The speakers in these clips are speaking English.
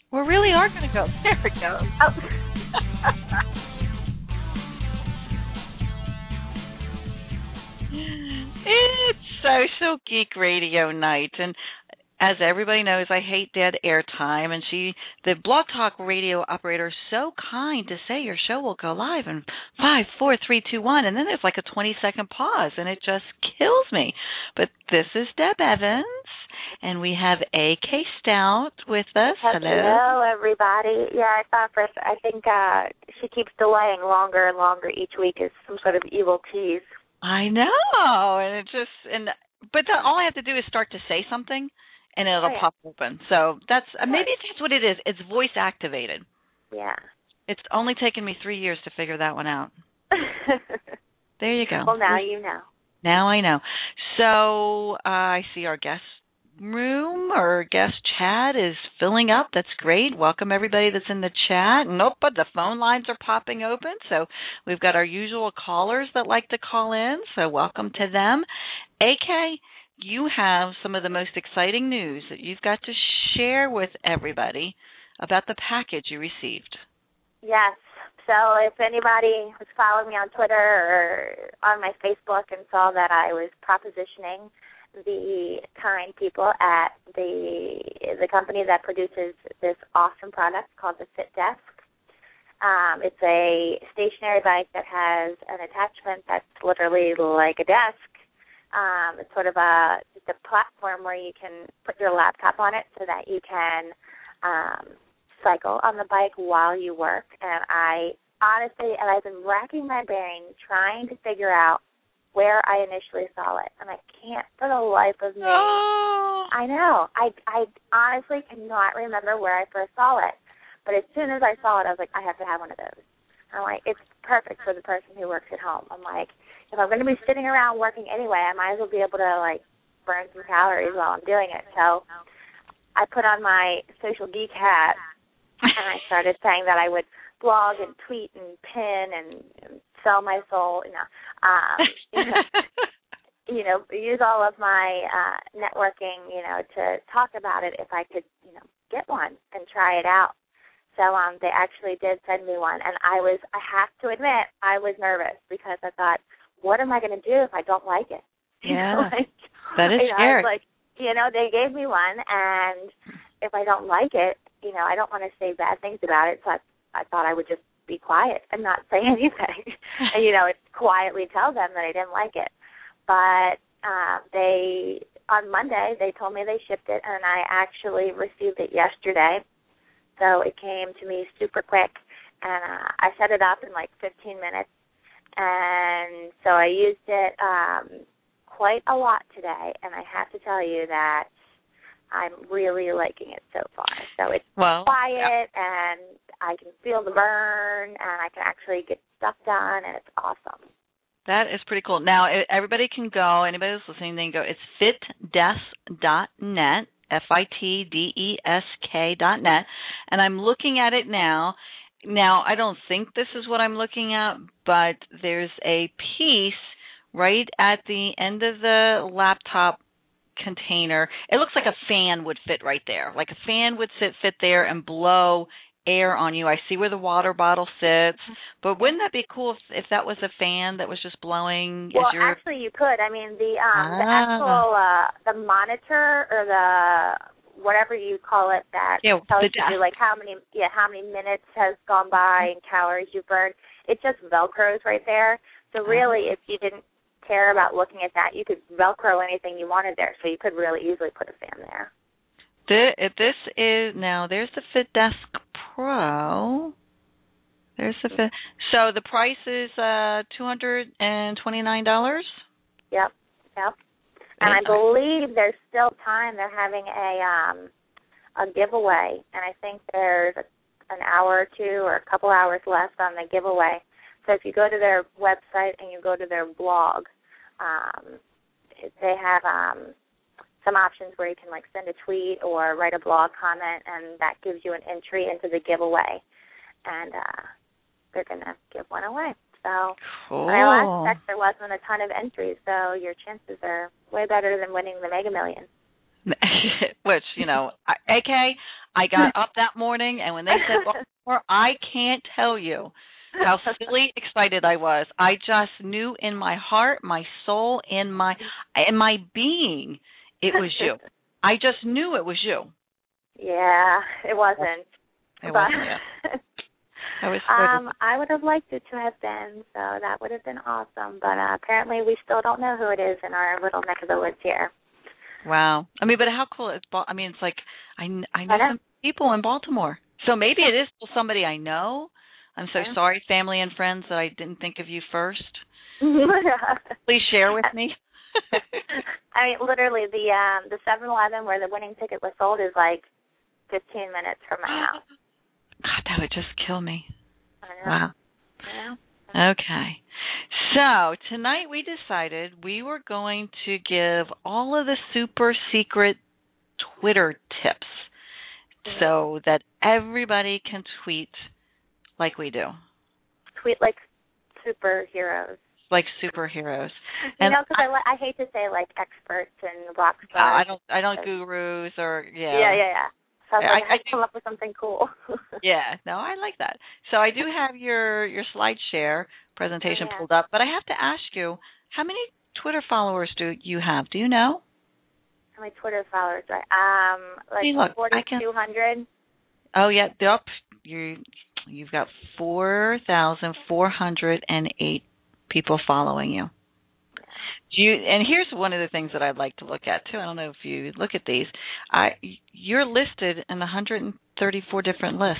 We really are going to go. There we go. Oh. It's Social Geek Radio night, and as everybody knows, I hate dead airtime, and the Blog Talk Radio operator, is so kind to say your show will go live in 5, 4, 3, 2, 1, and then there's like a 20-second pause, and it just kills me. But this is Deb Evans, and we have A.K. Stout with us. Hello, everybody. Yeah, I think she keeps delaying longer and longer each week as some sort of evil tease. I know, and but all I have to do is start to say something, and it'll pop open. So maybe that's what it is. It's voice activated. Yeah. It's only taken me 3 years to figure that one out. There you go. Well, now you know. Now I know. So I see our guest room or guest chat is filling up. That's great. Welcome everybody that's in the chat. But the phone lines are popping open. So we've got our usual callers that like to call in. So welcome to them. AK, you have some of the most exciting news that you've got to share with everybody about the package you received. Yes. So if anybody was following me on Twitter or on my Facebook and saw that I was propositioning the kind people at the company that produces this awesome product called the Fit Desk. It's a stationary bike that has an attachment that's literally like a desk. It's sort of just a platform where you can put your laptop on it so that you can cycle on the bike while you work. And I've been racking my brain trying to figure out where I initially saw it, and I can't for the life of me. Oh. I know. I honestly cannot remember where I first saw it, but as soon as I saw it, I was like, I have to have one of those. I'm like, it's perfect for the person who works at home. I'm like, if I'm going to be sitting around working anyway, I might as well be able to, like, burn some calories while I'm doing it. So I put on my social geek hat, and I started saying that I would blog and tweet and pin and sell my soul, use all of my networking, to talk about it if I could, get one and try it out. So they actually did send me one, and I have to admit, I was nervous because I thought, what am I going to do if I don't like it? Yeah, that is scary. I was like, they gave me one, and if I don't like it, I don't want to say bad things about it, so I thought I would just be quiet and not say anything, and, quietly tell them that I didn't like it. But on Monday, they told me they shipped it, and I actually received it yesterday. So it came to me super quick, and I set it up in like 15 minutes. And so I used it quite a lot today, and I have to tell you that I'm really liking it so far. So it's quiet, and I can feel the burn, and I can actually get stuff done, and it's awesome. That is pretty cool. Now, everybody can go, anybody who's listening, they can go, it's fitdesk.net, FITDESK.net, and I'm looking at it now. Now, I don't think this is what I'm looking at, but there's a piece right at the end of the laptop container. It looks like a fan would fit right there. Like a fan would fit there and blow air on you. I see where the water bottle sits, but wouldn't that be cool if that was a fan that was just blowing? Well, actually, you could. I mean, the actual the monitor or the whatever you call it that tells you like how many minutes has gone by and calories you burned. It just Velcros right there. So really, if you didn't care about looking at that, you could Velcro anything you wanted there. So you could really easily put a fan there. If this is now, there's the FitDesk Pro. There's the Fit. So the price is $229. Yep. And I believe there's still time. They're having a giveaway, and I think there's an hour or two or a couple hours left on the giveaway. So if you go to their website and you go to their blog, they have some options where you can like send a tweet or write a blog comment, and that gives you an entry into the giveaway. And they're going to give one away. So cool. When I last checked, there wasn't a ton of entries, so your chances are way better than winning the Mega Millions. Which, AK, I got up that morning, and when they said Baltimore, I can't tell you how silly excited I was. I just knew in my heart, my soul, in my being, it was you. I just knew it was you. Yeah, it wasn't. It wasn't. Yeah. I would have liked it to have been, so that would have been awesome. But apparently, we still don't know who it is in our little neck of the woods here. Wow. I mean, but how cool is it's like I know some people in Baltimore. So maybe it is somebody I know. I'm so sorry, family and friends, that I didn't think of you first. Please share with me. I mean, literally, the 7-Eleven where the winning ticket was sold is like 15 minutes from my house. God, that would just kill me. I know. Wow. Yeah. Okay. So tonight we decided we were going to give all of the super secret Twitter tips so that everybody can tweet like we do. Tweet like superheroes. Like superheroes. You know, because I hate to say like experts and rock stars. I don't gurus or Yeah. So I have to come up with something cool. Yeah, no, I like that. So I do have your slide share presentation pulled up, but I have to ask you, how many Twitter followers do you have? Do you know? How many Twitter followers do I? Like 4,200. Oh yeah, you've got 4,408 people following you. And here's one of the things that I'd like to look at too. I don't know if you look at these. You're listed in 134 different lists.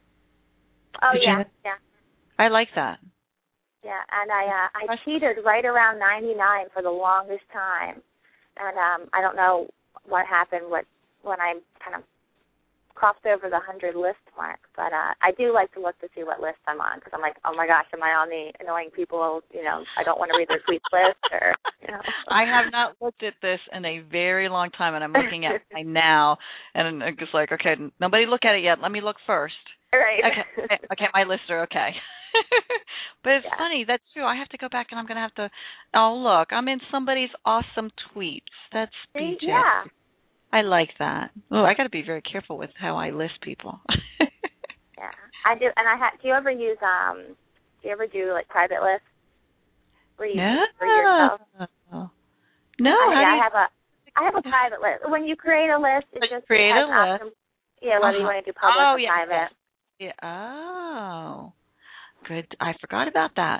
Oh yeah. I like that. Yeah, and I cheated right around 99 for the longest time, and I don't know what happened when I kind of crossed over the 100 list mark, but I do like to look to see what list I'm on, because I'm like, oh my gosh, am I on the annoying people, I don't want to read their tweets list, or, I have not looked at this in a very long time, and I'm looking at it now, and I'm just like, okay, nobody look at it yet, let me look first. Right. Okay, my lists are okay. But it's funny, that's true. I have to go back and I'm going to have to, look, I'm in somebody's awesome tweets. That's BJ. Yeah. I like that. Oh, I got to be very careful with how I list people. Yeah, I do. And do you ever use like private lists? Where you for yourself? No. I have a private list. When you create a list, it just create has a list. Options, whether you want to do public or private. Yeah. Oh, good. I forgot about that.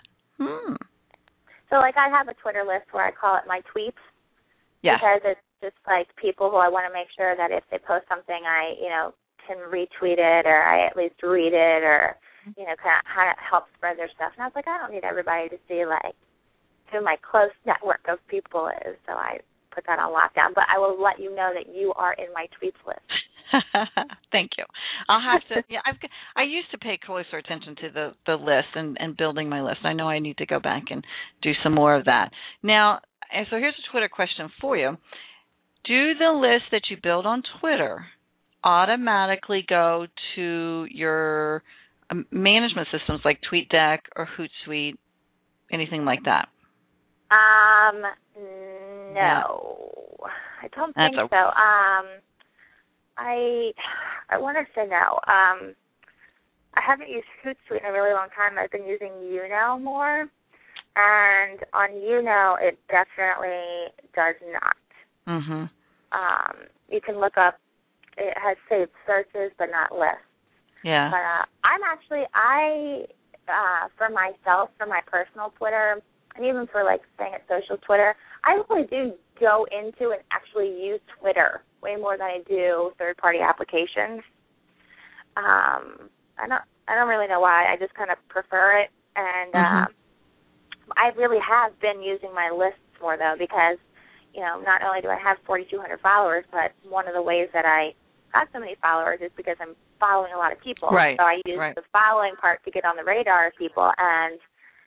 So, like, I have a Twitter list where I call it my tweets. Yeah. Because it's just like people who I want to make sure that if they post something, I, can retweet it, or I at least read it, or, kind of help spread their stuff. And I was like, I don't need everybody to see, like, who my close network of people is. So I put that on lockdown. But I will let you know that you are in my tweets list. Thank you. I'll have to. Yeah, I used to pay closer attention to the list and building my list. I know I need to go back and do some more of that. Now, so here's a Twitter question for you. Do the lists that you build on Twitter automatically go to your management systems like TweetDeck or Hootsuite, anything like that? No. I don't think so. I want to say no. I haven't used Hootsuite in a really long time. I've been using Uno more, and on Uno it definitely does not. Mhm. You can look up. It has saved searches, but not lists. Yeah. But for myself, for my personal Twitter, and even for like staying at social Twitter, I really do go into and actually use Twitter way more than I do third-party applications. I don't really know why. I just kind of prefer it, and I really have been using my lists more though, because not only do I have 4,200 followers, but one of the ways that I got so many followers is because I'm following a lot of people. Right. So I use the following part to get on the radar of people, and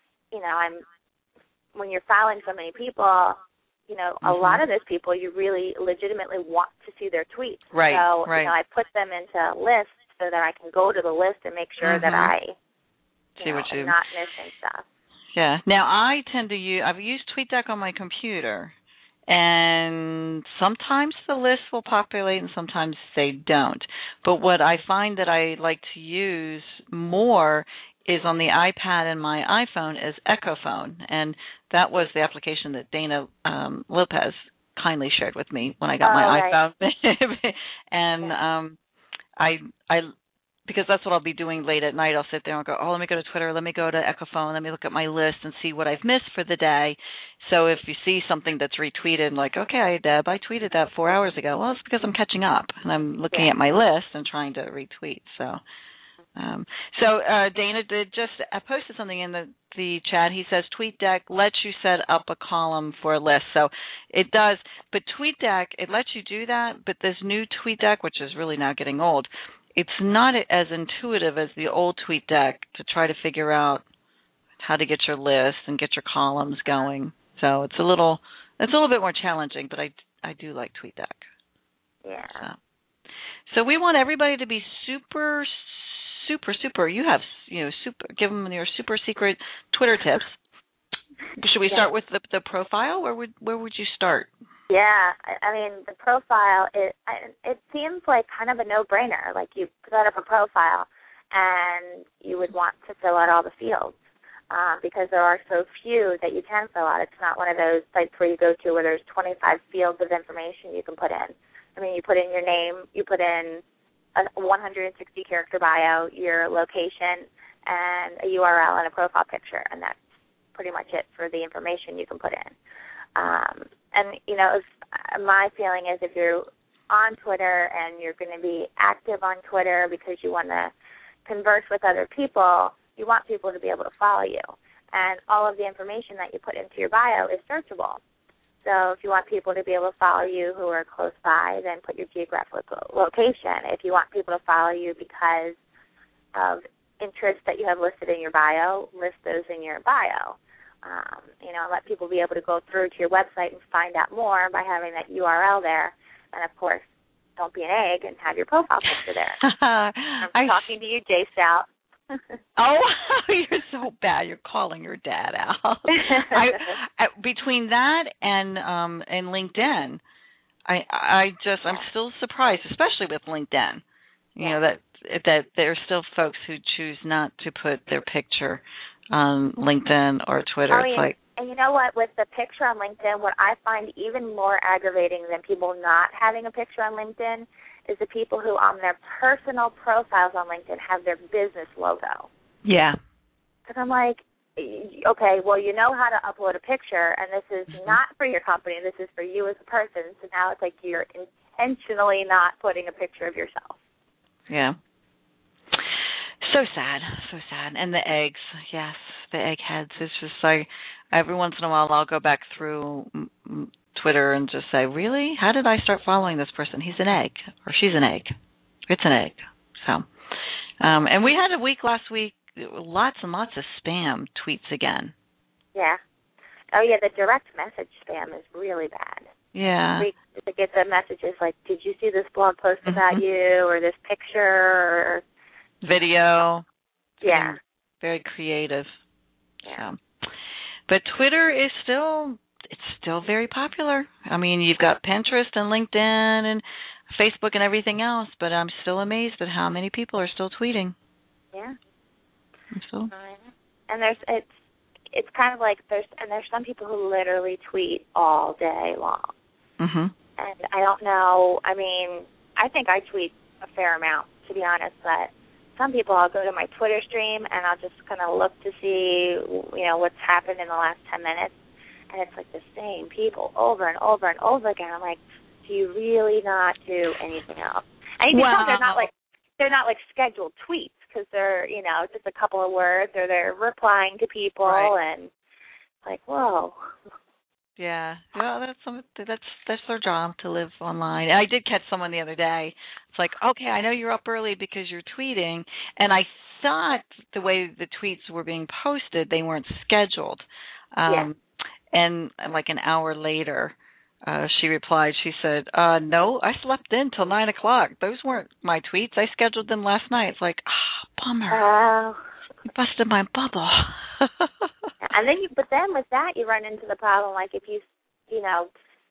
when you're following so many people, a lot of those people you really legitimately want to see their tweets. Right. So, I put them into lists so that I can go to the list and make sure that I am not missing stuff. Yeah. Now, I tend to I've used TweetDeck on my computer, And sometimes the lists will populate and sometimes they don't. But what I find that I like to use more is on the iPad and my iPhone is Echo Phone. And that was the application that Dana Lopez kindly shared with me when I got my iPhone. And I because that's what I'll be doing late at night. I'll sit there and go, let me go to Twitter, let me go to Echo Phone, let me look at my list and see what I've missed for the day. So if you see something that's retweeted, like, okay, Deb, I tweeted that 4 hours ago. Well, it's because I'm catching up and I'm looking at my list and trying to retweet. So Dana did just posted something in the chat. He says TweetDeck lets you set up a column for a list. So it does, but TweetDeck, it lets you do that, but this new TweetDeck, which is really now getting old, it's not as intuitive as the old TweetDeck to try to figure out how to get your list and get your columns going. So it's a little bit more challenging, but I do like TweetDeck. Yeah. So we want everybody to be super. You have give them your super secret Twitter tips. Should we start with the profile? Where would you start? Yeah, I mean, the profile, it seems like kind of a no-brainer. Like you set up a profile and you would want to fill out all the fields because there are so few that you can fill out. It's not one of those sites where you go to where there's 25 fields of information you can put in. I mean, you put in your name, you put in a 160-character bio, your location, and a URL and a profile picture, and that's pretty much it for the information you can put in. And, my feeling is if you're on Twitter and you're going to be active on Twitter because you want to converse with other people, you want people to be able to follow you. And all of the information that you put into your bio is searchable. So if you want people to be able to follow you who are close by, then put your geographic location. If you want people to follow you because of interests that you have listed in your bio, list those in your bio. Let people be able to go through to your website and find out more by having that URL there. And, of course, don't be an egg and have your profile picture there. I'm talking to you, Jay Stout. Oh, you're so bad. You're calling your dad out. Between that and LinkedIn, I'm still surprised, especially with LinkedIn. That there are still folks who choose not to put their picture on LinkedIn or Twitter. And you know what? With the picture on LinkedIn, what I find even more aggravating than people not having a picture on LinkedIn is the people who on their personal profiles on LinkedIn have their business logo. Yeah. Because I'm like, okay, well, you know how to upload a picture, and this is not for your company. This is for you as a person. So now it's like you're intentionally not putting a picture of yourself. Yeah. So sad. And the eggs, yes, the eggheads. It's just like every once in a while I'll go back through Twitter and just say, really? How did I start following this person? He's an egg, or she's an egg. It's an egg. So, and we had a week last week, lots and lots of spam tweets again. Yeah. Oh, yeah, the direct message spam is really bad. Yeah. We get the messages like, did you see this blog post about you, or this picture, or video. Yeah. Very creative. Yeah. So. But Twitter is still very popular. I mean, you've got Pinterest and LinkedIn and Facebook and everything else, but I'm still amazed at how many people are still tweeting. Yeah. And it's kind of like there's some people who literally tweet all day long. Mhm. And I don't know. I mean, I think I tweet a fair amount, to be honest, but some people I'll go to my Twitter stream and I'll just kind of look to see, what's happened in the last 10 minutes, and it's like the same people over and over and over again. I'm like, do you really not do anything else? And you can tell they're not like scheduled tweets because they're, just a couple of words, or they're replying to people, and it's like, whoa. Yeah, well, that's their job to live online. And I did catch someone the other day. It's like, okay, I know you're up early because you're tweeting, and I thought the way the tweets were being posted, they weren't scheduled. And like an hour later, she replied. She said, "No, I slept in till 9 o'clock. Those weren't my tweets. I scheduled them last night." It's like, bummer. You busted my bubble. And then, but then with that, you run into the problem, like if you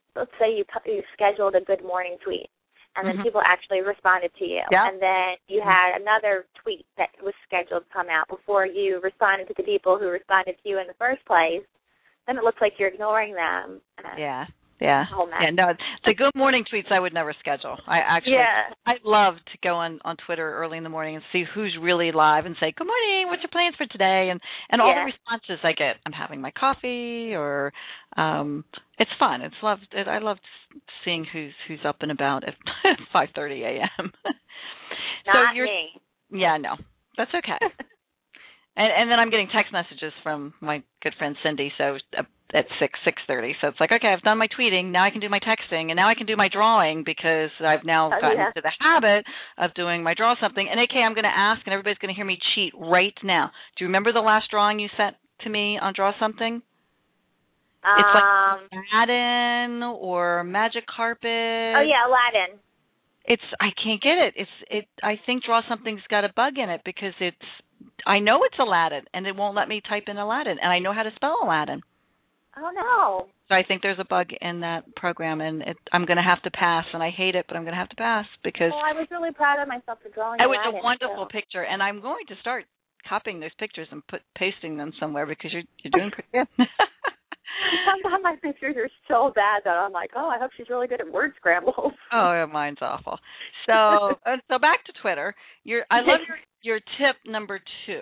let's say you scheduled a good morning tweet, and then people actually responded to you. Yeah. And then you had another tweet that was scheduled to come out before you responded to the people who responded to you in the first place. Then it looks like you're ignoring them. Yeah. No, the good morning tweets I would never schedule. I love to go on Twitter early in the morning and see who's really live and say, good morning, what's your plans for today? And all the responses I get, I'm having my coffee, or it's fun. I love seeing who's up and about at 5:30 a.m. Not me. Yeah, no, that's okay. And then I'm getting text messages from my good friend Cindy, so at 6:30. So it's like, okay, I've done my tweeting. Now I can do my texting, and now I can do my drawing because I've now gotten into the habit of doing my draw something. And AK, I'm going to ask, and everybody's going to hear me cheat right now. Do you remember the last drawing you sent to me on Draw Something? It's like Aladdin or Magic Carpet. Oh yeah, Aladdin. I can't get it. I think Draw Something's got a bug in it because I know it's Aladdin, and it won't let me type in Aladdin, and I know how to spell Aladdin. Oh, no. So I think there's a bug in that program, and I'm going to have to pass, and I hate it, but I'm going to have to pass because... Well, I was really proud of myself for drawing Aladdin. Aladdin. It was a wonderful picture, and I'm going to start copying those pictures and pasting them somewhere because you're doing pretty good. Sometimes my pictures are so bad that I'm like, I hope she's really good at word scrambles. Oh, mine's awful. So back to Twitter. I love your tip number 2.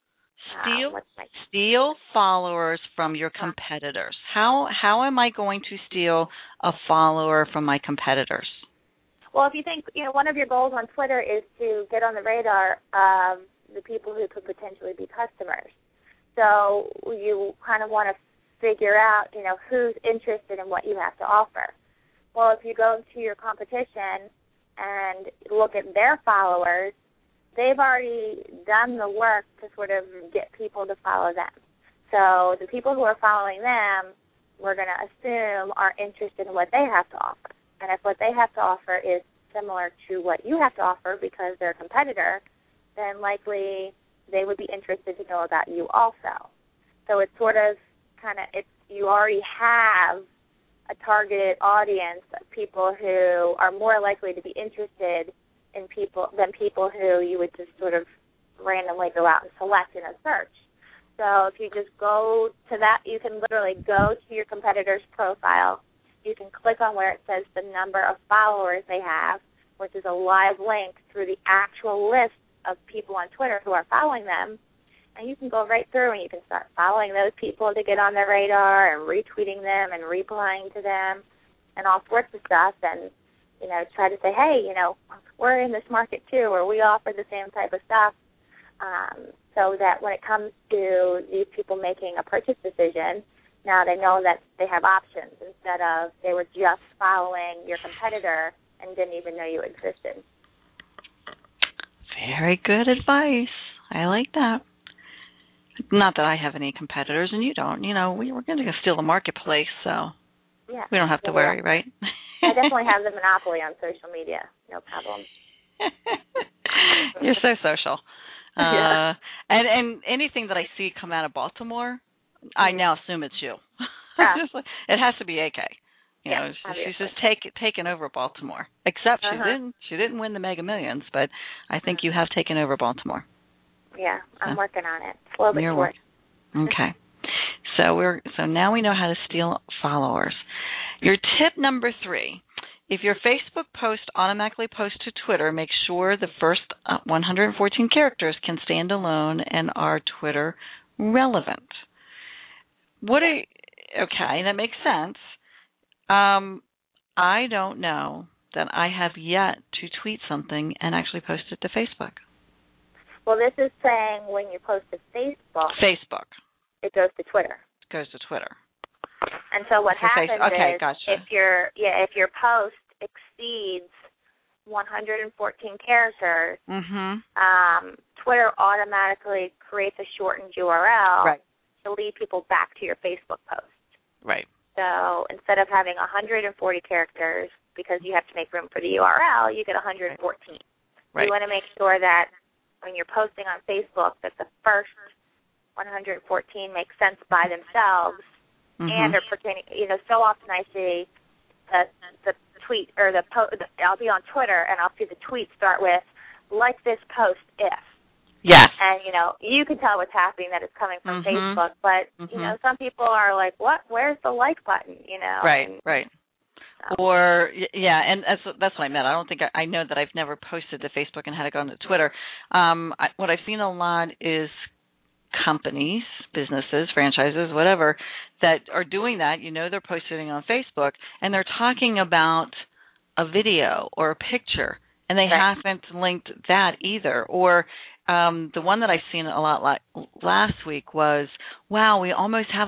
Steal followers from your competitors. How am I going to steal a follower from my competitors? Well, if you think, one of your goals on Twitter is to get on the radar of the people who could potentially be customers. So you kind of want to figure out, who's interested in what you have to offer. Well, if you go to your competition and look at their followers, they've already done the work to sort of get people to follow them. So the people who are following them, we're going to assume are interested in what they have to offer. And if what they have to offer is similar to what you have to offer because they're a competitor, then likely they would be interested to know about you also. So it's sort of you already have a targeted audience of people who are more likely to be interested in people who you would just sort of randomly go out and select in a search. So if you just go to that, you can literally go to your competitor's profile. You can click on where it says the number of followers they have, which is a live link through the actual list of people on Twitter who are following them. And you can go right through and you can start following those people to get on their radar and retweeting them and replying to them and all sorts of stuff. And, try to say, hey, we're in this market too, or we offer the same type of stuff, so that when it comes to these people making a purchase decision, now they know that they have options instead of they were just following your competitor and didn't even know you existed. Very good advice. I like that. Not that I have any competitors, and you don't. We're going to steal the marketplace, so we don't have to worry, right? I definitely have the monopoly on social media. No problem. You're so social. And anything that I see come out of Baltimore, I now assume it's you. It has to be AK. She's just taken over Baltimore. Except she didn't win the Mega Millions, but I think you have taken over Baltimore. Yeah, I'm working on it. Slow but sure. Okay. So now we know how to steal followers. Your tip number 3. If your Facebook post automatically posts to Twitter, make sure the first 114 characters can stand alone and are Twitter relevant. Okay, that makes sense. I don't know that I have yet to tweet something and actually post it to Facebook. Well, this is saying when you post to Facebook, it goes to Twitter. It goes to Twitter. And so what happens is gotcha. if your post exceeds 114 characters, Twitter automatically creates a shortened URL to lead people back to your Facebook post. Right. So instead of having 140 characters because you have to make room for the URL, you get 114. Right. You want to make sure that when you're posting on Facebook that the first 114 make sense by themselves and are pertaining. So often I see the tweet or the post. I'll be on Twitter and I'll see the tweet start with like this post if. Yes. And, you can tell what's happening, that it's coming from Facebook. But, some people are like, what? Where's the like button, Right, and, right. Or, yeah, and that's what I meant. I don't think I know that I've never posted to Facebook and had to go on to Twitter. What I've seen a lot is companies, businesses, franchises, whatever, that are doing that. They're posting on Facebook, and they're talking about a video or a picture, and they haven't linked that either. Or the one that I've seen a lot last week was, wow, we almost have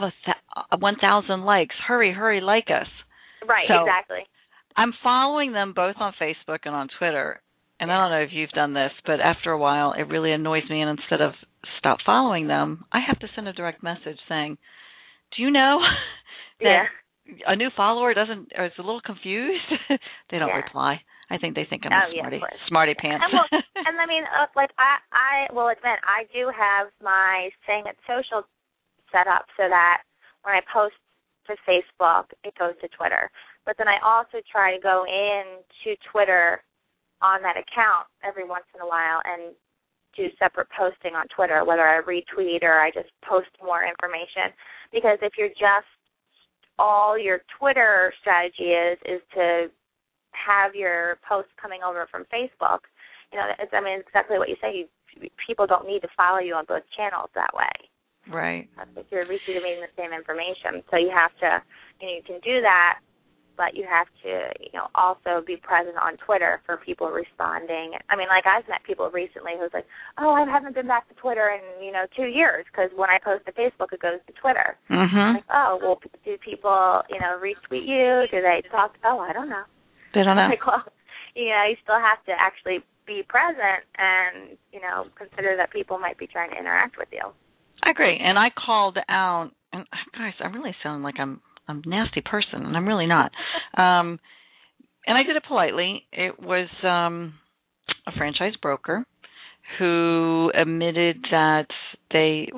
1,000 likes. Hurry, like us. Right, so exactly. I'm following them both on Facebook and on Twitter. And I don't know if you've done this, but after a while, it really annoys me. And instead of stop following them, I have to send a direct message saying, do you know that a new follower is a little confused? They don't reply. I think they think I'm a smarty pants. And I mean, I will admit, I do have my Saying It Social set up so that when I post to Facebook, it goes to Twitter. But then I also try to go into Twitter on that account every once in a while and do separate posting on Twitter, whether I retweet or I just post more information. Because if you're just all your Twitter strategy is to have your posts coming over from Facebook, it's exactly what you say. People don't need to follow you on both channels that way. Right. If you're receiving the same information. So you have to, you can do that, but you have to, also be present on Twitter for people responding. I mean, I've met people recently who's like, oh, I haven't been back to Twitter in, 2 years because when I post to Facebook, it goes to Twitter. Mm-hmm. Like, oh, well, do people, retweet you? Do they talk? Oh, I don't know. They don't know. Well, you still have to actually be present and, consider that people might be trying to interact with you. I agree. And I called out, and guys, I really sound like I'm a nasty person, and I'm really not. And I did it politely. It was a franchise broker who admitted that they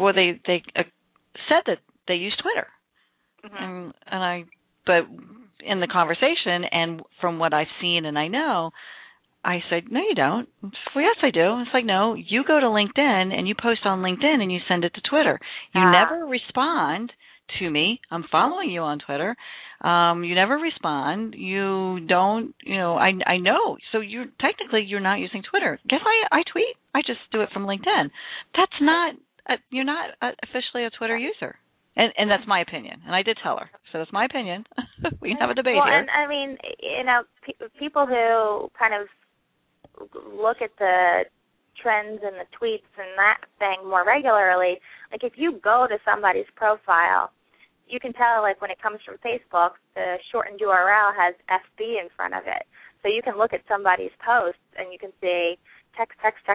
said that they use Twitter. Mm-hmm. But in the conversation and from what I've seen and I know, I said, no, you don't. Well, yes, I do. It's like, no, you go to LinkedIn and you post on LinkedIn and you send it to Twitter. You never respond to me. I'm following you on Twitter. You never respond. You don't, I know. So you're not using Twitter. Guess I tweet. I just do it from LinkedIn. That's not, you're not officially a Twitter user. And that's my opinion. And I did tell her. So that's my opinion. We can have a debate here. Well, and I mean, people who kind of look at the trends and the tweets and that thing more regularly, if you go to somebody's profile, you can tell, when it comes from Facebook, the shortened URL has FB in front of it. So you can look at somebody's posts and you can see text,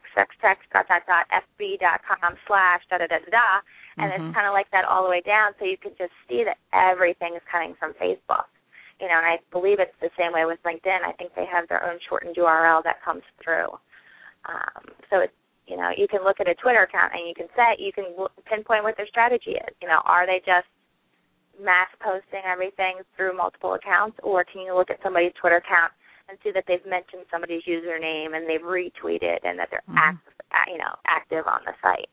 FB.com/da-da-da-da, and it's kind of like that all the way down, so you can just see that everything is coming from Facebook. And I believe it's the same way with LinkedIn. I think they have their own shortened URL that comes through. So it's, you can look at a Twitter account and you can pinpoint what their strategy is. Are they just mass posting everything through multiple accounts, or can you look at somebody's Twitter account and see that they've mentioned somebody's username and they've retweeted and that they're active on the site?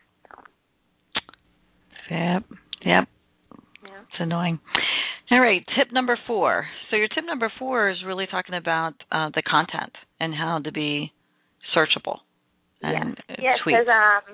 So. Yep. Yeah. It's annoying. All right, tip number 4. So your tip number 4 is really talking about the content and how to be searchable and tweet. Yes,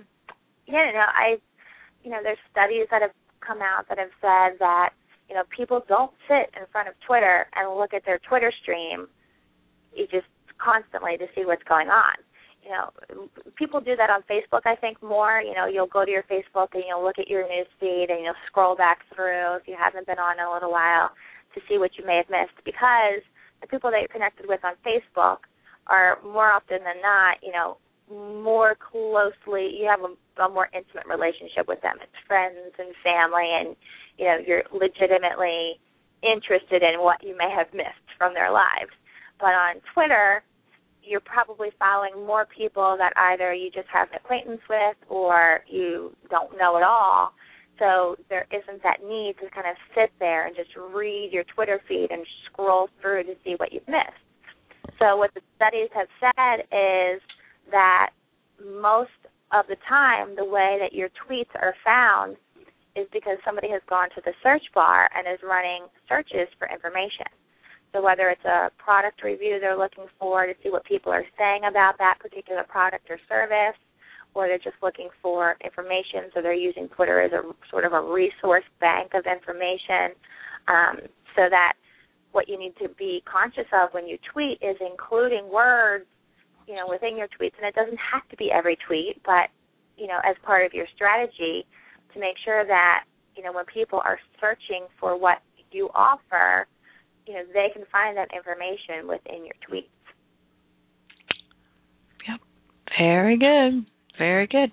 because there's studies that have come out that have said that people don't sit in front of Twitter and look at their Twitter stream just constantly to see what's going on. People do that on Facebook, I think, more. You'll go to your Facebook and you'll look at your news feed and you'll scroll back through if you haven't been on in a little while to see what you may have missed, because the people that you're connected with on Facebook are more often than not, more closely, you have a more intimate relationship with them. It's friends and family, and, you're legitimately interested in what you may have missed from their lives. But on Twitter, you're probably following more people that either you just have an acquaintance with or you don't know at all. So there isn't that need to kind of sit there and just read your Twitter feed and scroll through to see what you've missed. So what the studies have said is that most of the time the way that your tweets are found is because somebody has gone to the search bar and is running searches for information. So whether it's a product review they're looking for to see what people are saying about that particular product or service, or they're just looking for information, so they're using Twitter as a sort of a resource bank of information, so that what you need to be conscious of when you tweet is including words, within your tweets. And it doesn't have to be every tweet, but, as part of your strategy to make sure that, when people are searching for what you offer, they can find that information within your tweets. Yep. Very good. Very good.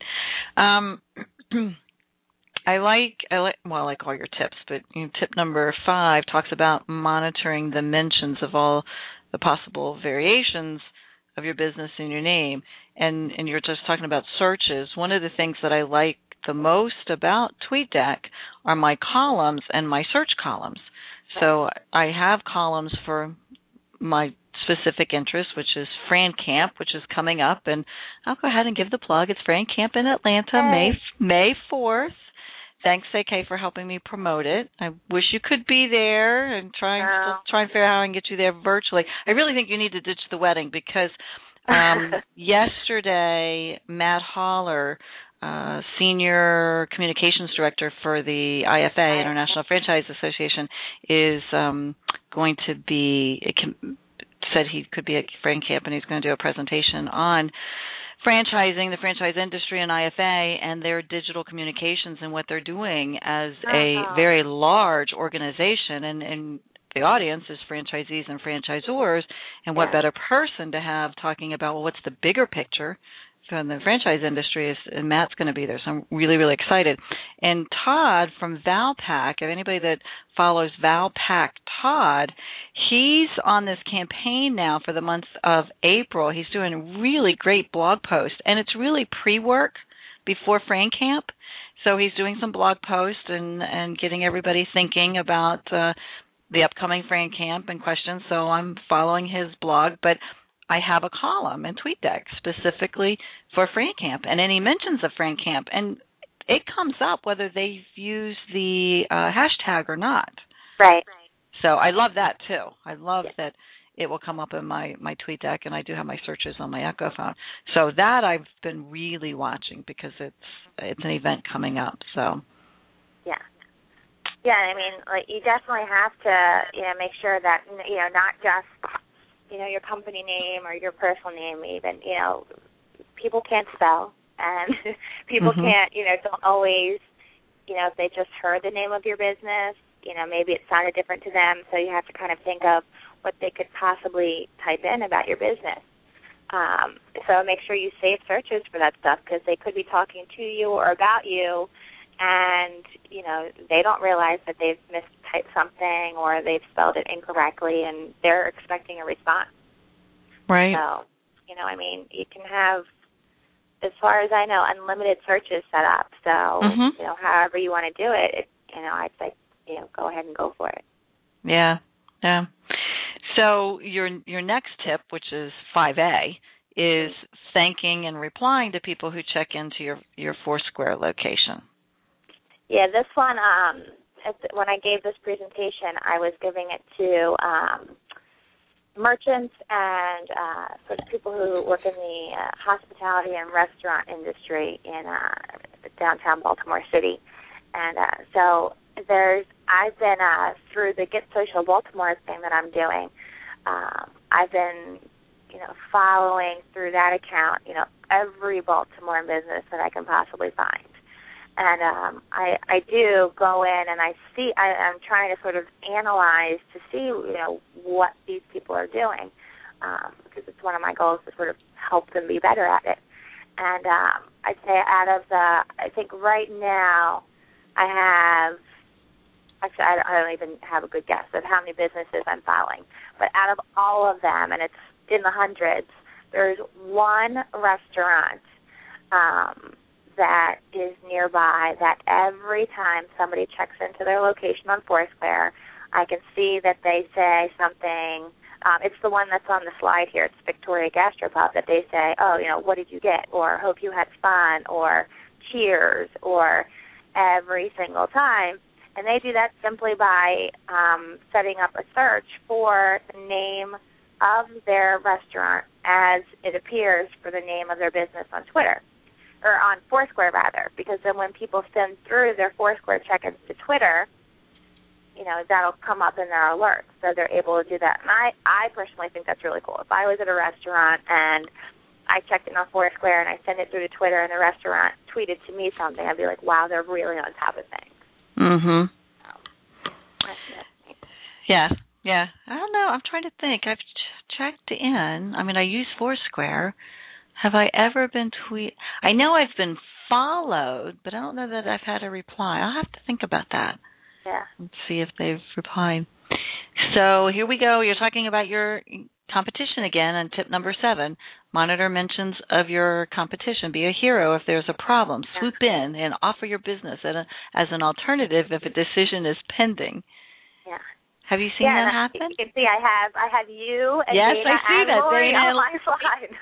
I like all your tips, but tip number 5 talks about monitoring the mentions of all the possible variations of your business in your name. And you're just talking about searches. One of the things that I like the most about TweetDeck are my columns and my search columns. So I have columns for my specific interest, which is Fran Camp, which is coming up, and I'll go ahead and give the plug. It's Fran Camp in Atlanta, May 4th. Thanks, AK, for helping me promote it. I wish you could be there and try and figure out how I can get you there virtually. I really think you need to ditch the wedding because yesterday, Matt Haller, Senior Communications Director for the IFA, International Franchise Association, is going to be said he could be at Fran Camp, and he's going to do a presentation on franchising, the franchise industry, and IFA, and their digital communications and what they're doing as a very large organization. And the audience is franchisees and franchisors, and what better person to have talking about, what's the bigger picture from the franchise industry is, and Matt's going to be there, so I'm really, really excited. And Todd from Valpak, if anybody that follows Valpak Todd, he's on this campaign now for the month of April. He's doing a really great blog post, and it's really pre-work before Fran Camp. So he's doing some blog posts and getting everybody thinking about the upcoming Fran Camp and questions. So I'm following his blog, but I have a column in TweetDeck specifically for Fran Camp, and any mentions of Fran Camp, and it comes up whether they've used the hashtag or not. Right. So I love that too. I love that it will come up in my TweetDeck, and I do have my searches on my Echo phone. So that I've been really watching because it's an event coming up. So yeah. I mean, you definitely have to make sure that not just your company name or your personal name even, people can't spell, and people can't, don't always, if they just heard the name of your business, maybe it sounded different to them, so you have to kind of think of what they could possibly type in about your business. So make sure you save searches for that stuff because they could be talking to you or about you, and, they don't realize that they've mistyped something or they've spelled it incorrectly, and they're expecting a response. Right. So, you can have, as far as I know, unlimited searches set up. So, however you want to do it, I'd say, go ahead and go for it. Yeah. So your next tip, which is 5A, is thanking and replying to people who check into your Foursquare location. Yeah, this one, when I gave this presentation, I was giving it to merchants and sort of people who work in the hospitality and restaurant industry in downtown Baltimore City. And so I've been, through the Get Social Baltimore thing that I'm doing, I've been, following through that account, every Baltimore business that I can possibly find. And I do go in and I'm trying to sort of analyze to see, what these people are doing, because it's one of my goals to sort of help them be better at it. And I'd say I think right now I have, actually I don't even have a good guess of how many businesses I'm following, but out of all of them, and it's in the hundreds, there's one restaurant that is nearby that every time somebody checks into their location on Foursquare, I can see that they say something. It's the one that's on the slide here. It's Victoria Gastropub, that they say, oh, what did you get? Or hope you had fun, or cheers, or every single time. And they do that simply by setting up a search for the name of their restaurant as it appears for the name of their business on Twitter, or on Foursquare, rather, because then when people send through their Foursquare check-ins to Twitter, that'll come up in their alerts, so they're able to do that. And I personally think that's really cool. If I was at a restaurant and I checked in on Foursquare and I send it through to Twitter and the restaurant tweeted to me something, I'd be like, wow, they're really on top of things. Mhm. Yeah. I don't know. I'm trying to think. I've checked in. I mean, I use Foursquare. Have I ever been I know I've been followed, but I don't know that I've had a reply. I'll have to think about that. Yeah. Let's see if they've replied. So here we go. You're talking about your competition again on tip number 7. Monitor mentions of your competition. Be a hero if there's a problem. Yeah. Swoop in and offer your business as an alternative if a decision is pending. Yeah. Have you seen that happen? You can see I have you and yes, Dana I see and that. Lori Dana on my slide.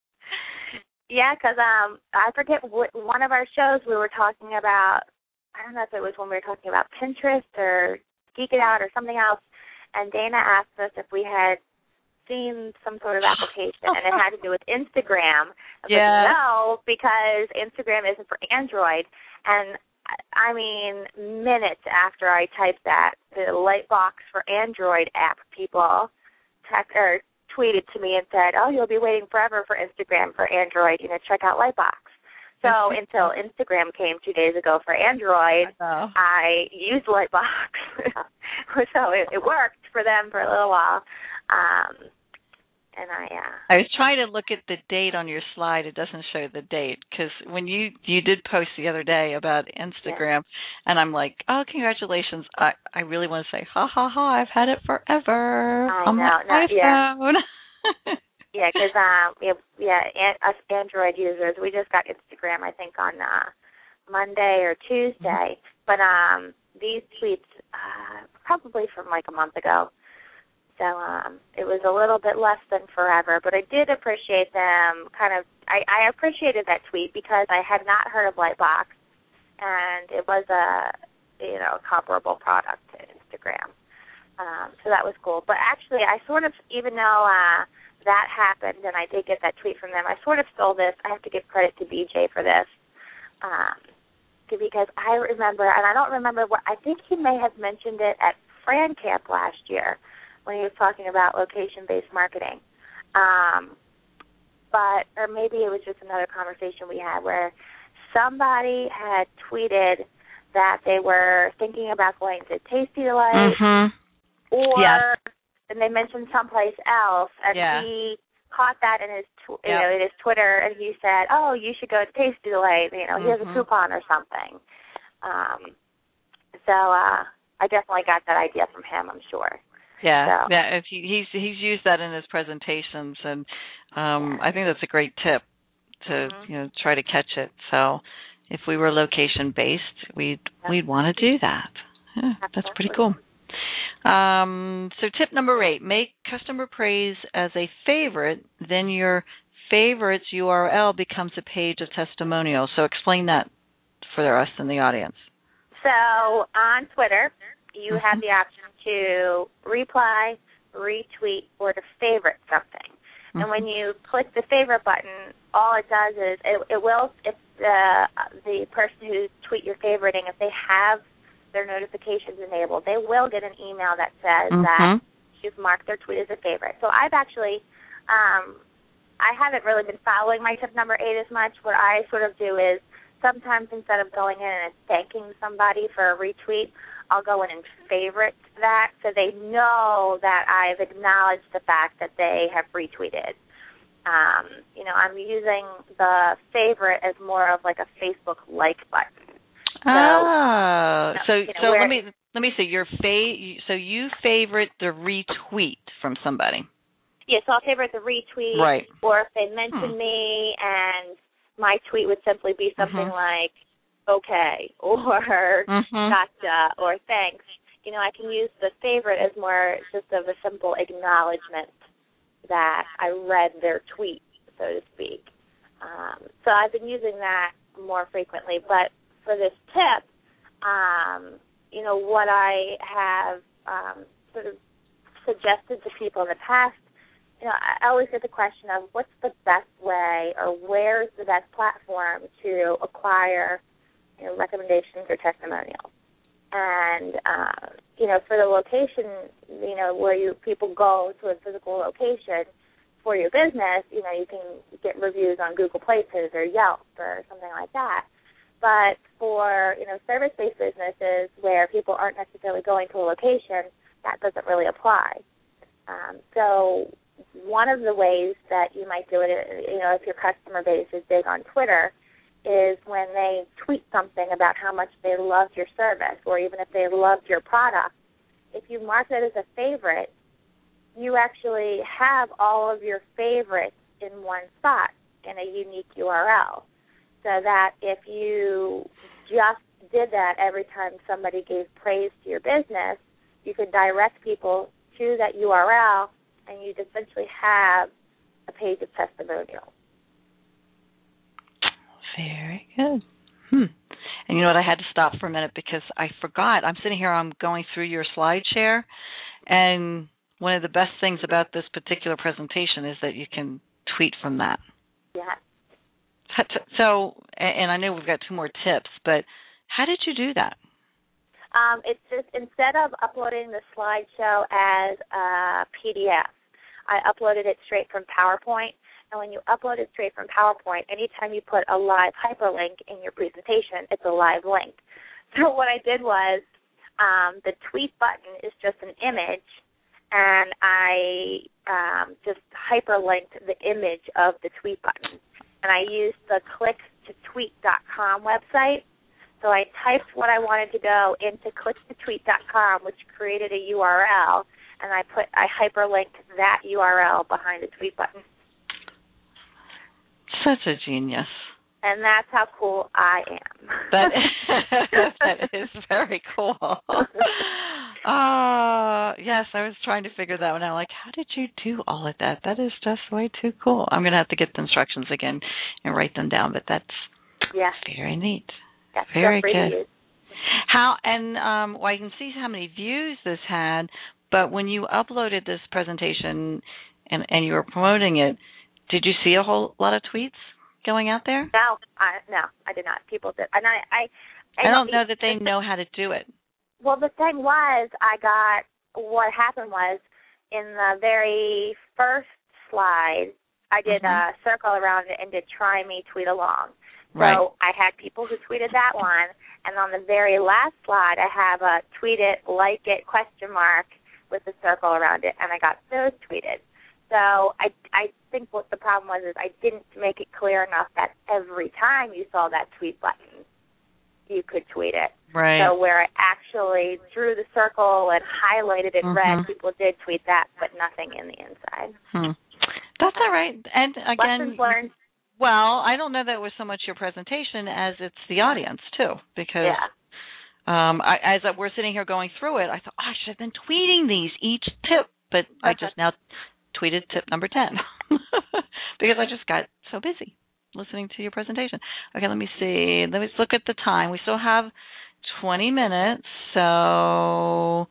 Yeah, because I forget one of our shows we were talking about. I don't know if it was when we were talking about Pinterest or Geek It Out or something else, and Dana asked us if we had seen some sort of application, and it had to do with Instagram. I was like, no, because Instagram isn't for Android. And I mean, minutes after I typed that, the Lightbox for Android app people tweeted to me and said, oh, you'll be waiting forever for Instagram for Android. Check out Lightbox. So until Instagram came 2 days ago for Android, I used Lightbox. So it worked for them for a little while. And I was trying to look at the date on your slide. It doesn't show the date because when you did post the other day about Instagram, and I'm like, oh, congratulations. I really want to say, ha, ha, ha, I've had it forever on my iPhone. Yeah, because us Android users, we just got Instagram, I think, on Monday or Tuesday. But these tweets probably from like a month ago. So it was a little bit less than forever, but I did appreciate them I appreciated that tweet because I had not heard of Lightbox, and it was a comparable product to Instagram. So that was cool. But actually, I sort of, even though that happened and I did get that tweet from them, I sort of stole this. I have to give credit to BJ for this. Because I remember, and I don't remember I think he may have mentioned it at Fran Camp last year, when he was talking about location-based marketing. Or maybe it was just another conversation we had where somebody had tweeted that they were thinking about going to Tasty Delight, and they mentioned someplace else, and he caught that in his in his Twitter, and he said, oh, you should go to Tasty Delight, he has a coupon or something. So I definitely got that idea from him, I'm sure. Yeah, he's used that in his presentations, and I think that's a great tip to try to catch it. So if we were location based, we'd want to do that. Yeah, that's pretty cool. So tip number 8: make customer praise as a favorite. Then your favorites URL becomes a page of testimonials. So explain that for us in the audience. So on Twitter, you have the option to reply, retweet, or to favorite something. And when you click the favorite button, all it does is it will, if the person who tweet you're favoriting, if they have their notifications enabled, they will get an email that says that you've marked their tweet as a favorite. So I've actually, I haven't really been following my tip number 8 as much. What I sort of do is sometimes instead of going in and thanking somebody for a retweet, I'll go in and favorite that so they know that I've acknowledged the fact that they have retweeted. I'm using the favorite as more of like a Facebook like button. So let me see so you favorite the retweet from somebody. Yeah, so I'll favorite the retweet, right? Or if they mention me and my tweet would simply be something like, okay, or gotcha, or thanks. I can use the favorite as more just of a simple acknowledgement that I read their tweet, so to speak. So I've been using that more frequently. But for this tip, what I have sort of suggested to people in the past, I always get the question of what's the best way or where's the best platform to acquire recommendations or testimonials. And, for the location, where people go to a physical location for your business, you can get reviews on Google Places or Yelp or something like that. But for, service-based businesses where people aren't necessarily going to a location, that doesn't really apply. So one of the ways that you might do it, if your customer base is big on Twitter, is when they tweet something about how much they loved your service or even if they loved your product, if you mark it as a favorite, you actually have all of your favorites in one spot in a unique URL. So that if you just did that every time somebody gave praise to your business, you could direct people to that URL and you'd essentially have a page of testimonials. Very good. And you know what? I had to stop for a minute because I forgot. I'm sitting here, I'm going through your slide share, and one of the best things about this particular presentation is that you can tweet from that. Yeah. So, and I know we've got 2 more tips, but how did you do that? It's just instead of uploading the slideshow as a PDF, I uploaded it straight from PowerPoint. And when you upload it straight from PowerPoint, anytime you put a live hyperlink in your presentation, it's a live link. So what I did was the tweet button is just an image, and I just hyperlinked the image of the tweet button. And I used the clicktotweet.com website. So I typed what I wanted to go into clicktotweet.com, which created a URL, and I hyperlinked that URL behind the tweet button. Such a genius. And that's how cool I am. That is very cool. Yes, I was trying to figure that one out. Like, how did you do all of that? That is just way too cool. I'm going to have to get the instructions again and write them down, but that's very neat. Yes, very good. How I can see how many views this had, but when you uploaded this presentation and you were promoting it, did you see a whole lot of tweets going out there? No, I did not. People did, and I don't know that they know how to do it. Well, the thing was, what happened was, in the very first slide, I did a circle around it and did try me tweet along. Right. So I had people who tweeted that one, and on the very last slide, I have a tweet it, like it, question mark with a circle around it, and I got those tweeted. So I think what the problem was is I didn't make it clear enough that every time you saw that tweet button, you could tweet it. Right. So where I actually drew the circle and highlighted it red, people did tweet that, but nothing in the inside. That's all right. And again, lessons learned. Well, I don't know that it was so much your presentation as it's the audience too, because as we're sitting here going through it, I thought, I should have been tweeting these each tip, but I just now tweeted tip number 10 because I just got so busy listening to your presentation. Okay, let me see. Let's look at the time. We still have 20 minutes. So,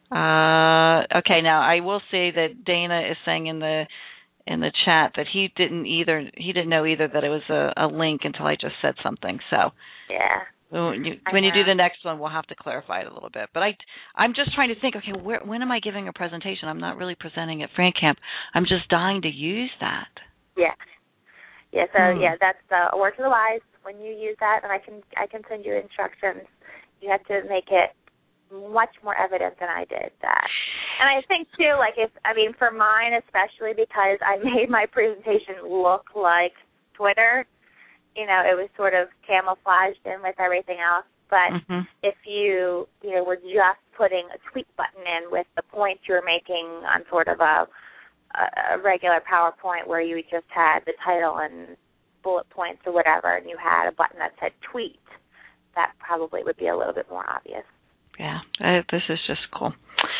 okay, now I will say that Dana is saying in the chat that he didn't know either that it was a link until I just said something. So when you do the next one, we'll have to clarify it a little bit. But I'm just trying to think, okay, when am I giving a presentation? I'm not really presenting at FranCamp. I'm just dying to use that. Yeah. Yeah, so that's a word to the wise. When you use that, and I can send you instructions, you have to make it much more evident than I did that. And I think too, for mine especially, because I made my presentation look like Twitter, it was sort of camouflaged in with everything else. But if you were just putting a tweet button in with the points you were making on sort of a regular PowerPoint where you just had the title and bullet points or whatever, and you had a button that said tweet, that probably would be a little bit more obvious. Yeah, this is just cool.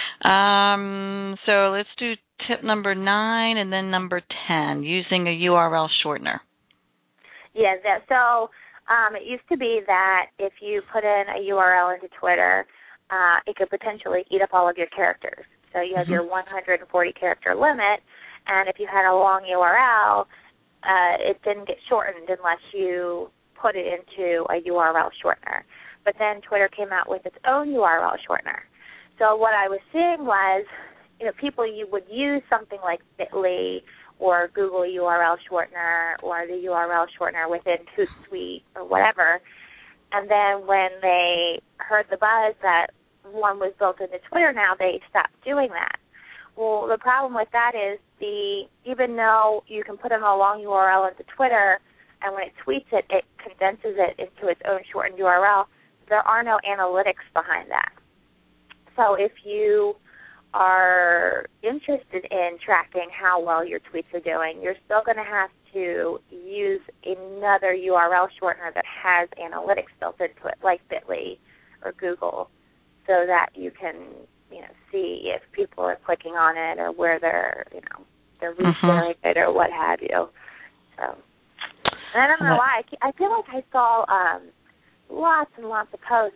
So let's do tip number 9 and then number 10, using a URL shortener. Yeah, so it used to be that if you put in a URL into Twitter, it could potentially eat up all of your characters. So you have your 140-character limit, and if you had a long URL, it didn't get shortened unless you put it into a URL shortener. But then Twitter came out with its own URL shortener. So what I was seeing was, people you would use something like Bitly or Google URL shortener or the URL shortener within Hootsuite or whatever, and then when they heard the buzz that one was built into Twitter now, they stopped doing that. Well, the problem with that is even though you can put in a long URL into Twitter, and when it tweets it, it condenses it into its own shortened URL, there are no analytics behind that. So if you are interested in tracking how well your tweets are doing, you're still going to have to use another URL shortener that has analytics built into it, like Bitly or Google, so that you can, see if people are clicking on it or where they're resharing it or what have you. So, and I don't know why. I feel like I saw lots and lots of posts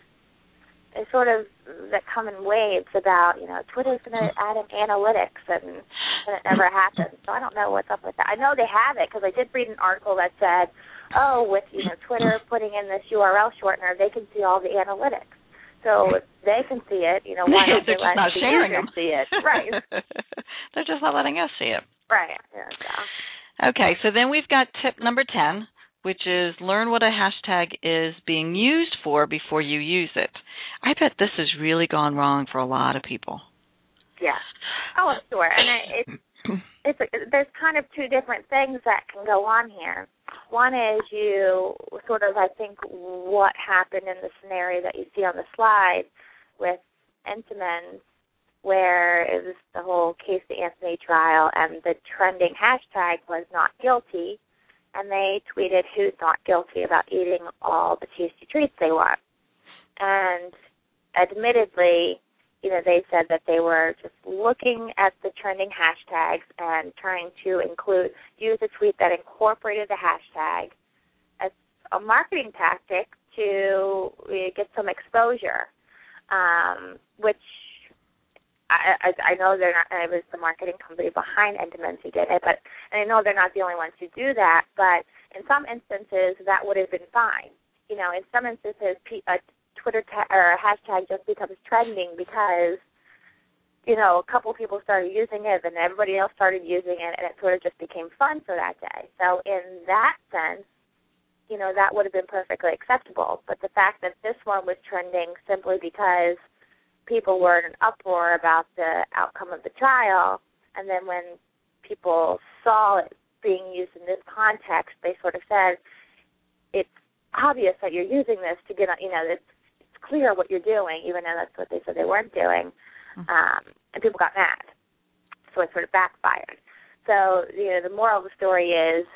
that come in waves about, Twitter's going to add in analytics, and it never happens. So I don't know what's up with that. I know they have it because I did read an article that said, with Twitter putting in this URL shortener, they can see all the analytics. So if they can see it, why don't they let the users see it? Right. They're just not letting us see it. Right. Yeah. Okay, so then we've got tip number 10, which is learn what a hashtag is being used for before you use it. I bet this has really gone wrong for a lot of people. Yeah. Oh, sure. And there's kind of two different things that can go on here. One is I think what happened in the scenario that you see on the slide with Entenmann's, where it was the whole Casey Anthony trial, and the trending hashtag was not guilty, and they tweeted who's not guilty about eating all the tasty treats they want. And admittedly, they said that they were just looking at the trending hashtags and trying to use a tweet that incorporated the hashtag as a marketing tactic to get some exposure, which I know they're not. It was the marketing company behind Entenmann's who did it, and I know they're not the only ones who do that. But in some instances, that would have been fine. In some instances, a Twitter or a hashtag just becomes trending because a couple people started using it, and everybody else started using it, and it sort of just became fun for that day. So in that sense, that would have been perfectly acceptable. But the fact that this one was trending simply because people were in an uproar about the outcome of the trial, and then when people saw it being used in this context, they sort of said, it's obvious that you're using this to get, it's clear what you're doing, even though that's what they said they weren't doing, and people got mad. So it sort of backfired. So, the moral of the story is,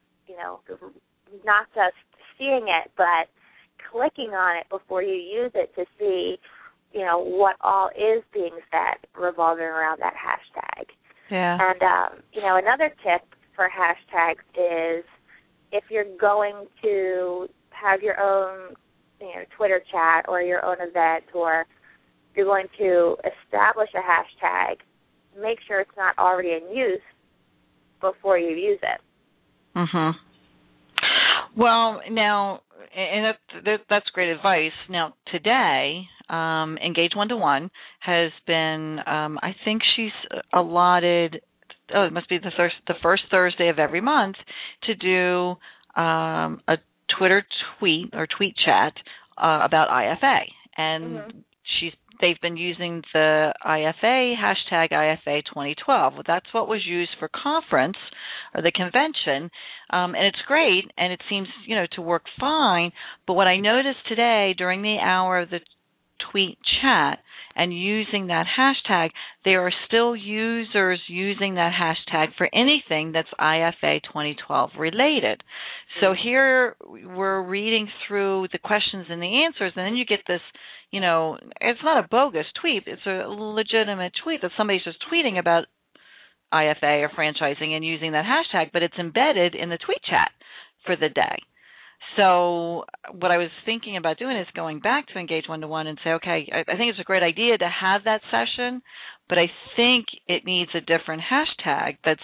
not just seeing it, but clicking on it before you use it to see, what all is being said revolving around that hashtag. Yeah. And, another tip for hashtags is if you're going to have your own, Twitter chat or your own event, or you're going to establish a hashtag, make sure it's not already in use before you use it. Mm-hmm. Well, now, and that's great advice. Now, today, Engage 1-to-1 has been, I think she's allotted, it must be the first Thursday of every month, to do a Twitter tweet or tweet chat about IFA. And they've been using the IFA hashtag IFA 2012. Well, that's what was used for conference or the convention, and it's great, and it seems to work fine. But what I noticed today during the hour of the tweet chat and using that hashtag, there are still users using that hashtag for anything that's IFA 2012 related. So here we're reading through the questions and the answers, and then you get this, it's not a bogus tweet. It's a legitimate tweet that somebody's just tweeting about IFA or franchising and using that hashtag, but it's embedded in the tweet chat for the day. So what I was thinking about doing is going back to Engage One-to-One and say, okay, I think it's a great idea to have that session, but I think it needs a different hashtag that's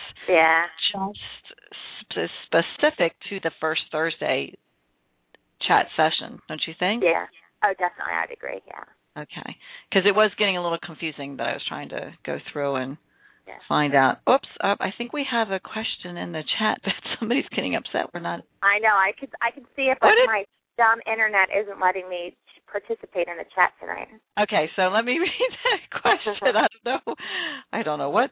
just specific to the first Thursday chat session, don't you think? Yeah. Oh, definitely. I'd agree, yeah. Okay. Because it was getting a little confusing that I was trying to go through and find out. Oops, I think we have a question in the chat that somebody's getting upset. We're not. I know. I can see if my dumb internet isn't letting me participate in the chat tonight. Okay, so let me read that question. I don't know what.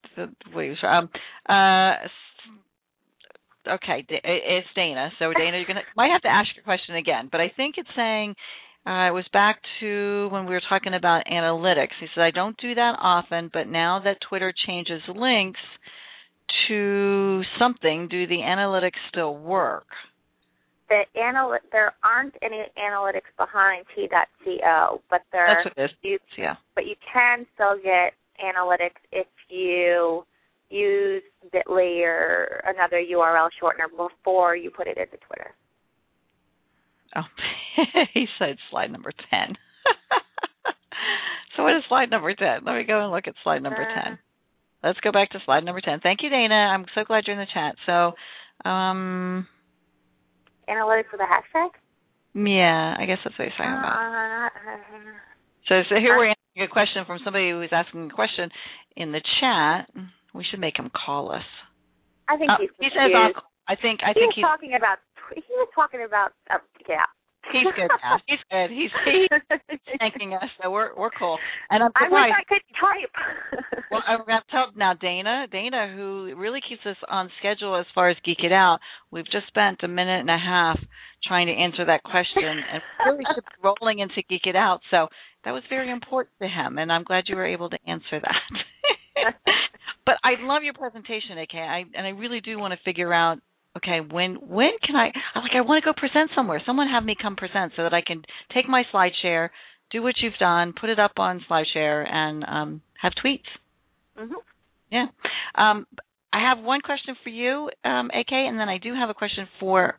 Okay, it's Dana. So Dana, you might have to ask your question again, but I think it's saying. It was back to when we were talking about analytics. He said, I don't do that often, but now that Twitter changes links to something, do the analytics still work? There aren't any analytics behind T.co, but that's what it is. But you can still get analytics if you use Bitly or another URL shortener before you put it into Twitter. Oh, he said slide number 10. So what is slide number 10? Let me go and look at slide number 10. Let's go back to slide number 10. Thank you, Dana. I'm so glad you're in the chat. So, analytics with a hashtag? Yeah, I guess that's what he's talking about. So here we're answering a question from somebody who is asking a question in the chat. We should make him call us. I think he's he says I think he's talking about. He was talking about. Yeah. He's good now. He's good. He's thanking us, so we're cool. And I'm surprised. I wish I could type. Well, I'm going to tell now Dana, who really keeps us on schedule as far as Geek It Out. We've just spent a minute and a half trying to answer that question, and really should be rolling into Geek It Out. So that was very important to him, and I'm glad you were able to answer that. But I love your presentation, AK, and I really do want to figure out. Okay, when can I want to go present somewhere. Someone have me come present so that I can take my SlideShare, do what you've done, put it up on SlideShare, and have tweets. Mm-hmm. Yeah. I have one question for you, AK, and then I do have a question for